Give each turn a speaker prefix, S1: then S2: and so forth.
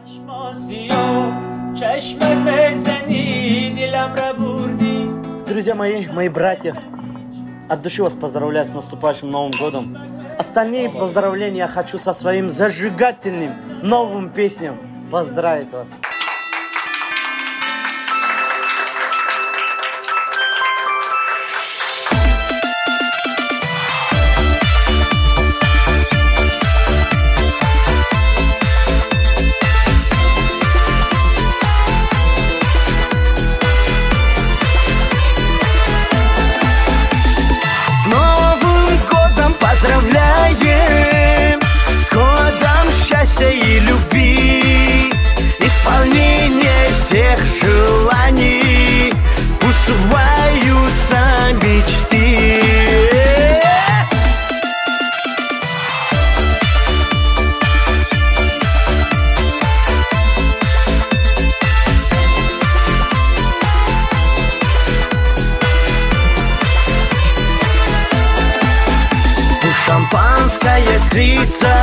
S1: Друзья мои братья, от души вас поздравляю с наступающим Новым годом. Остальные поздравления я хочу со своим зажигательным новым песням поздравить вас.
S2: Поздравляем с годом счастья и любви, исполнение всех желаний, пусть сбываются мечты. Шампанское искрится,